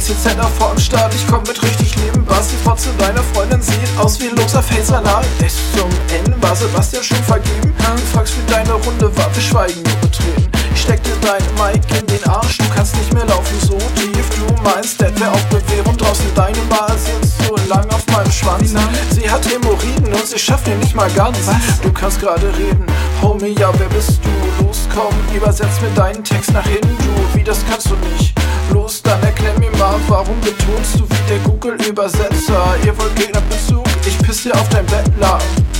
CZ vor am Start, ich komm mit richtig lieben Bass. Die Fotze deiner Freundin sieht aus wie ein loser Feldsalat. Bis zum Ende war Sebastian schon vergeben. Du fragst wie deine Runde war, wir schweigen nur betreten. Ich steck dir dein Mic in den Arsch, du kannst nicht mehr laufen so tief. Du meinst, das wär auf Bewährung draußen, deine Bar sitzt so lang auf meinem Schwanz. Sie hat Hämorrhoiden und sie schafft dir nicht mal ganz. Du kannst gerade reden, Homie, ja wer bist du? Los komm, übersetz mir deinen Text nach hinten, du, wie das kannst du nicht. Los, dann erklär mir mal, warum betonst du wie der Google-Übersetzer? Ihr wollt Gegnerbezug, ich piss dir auf dein Bettlaken.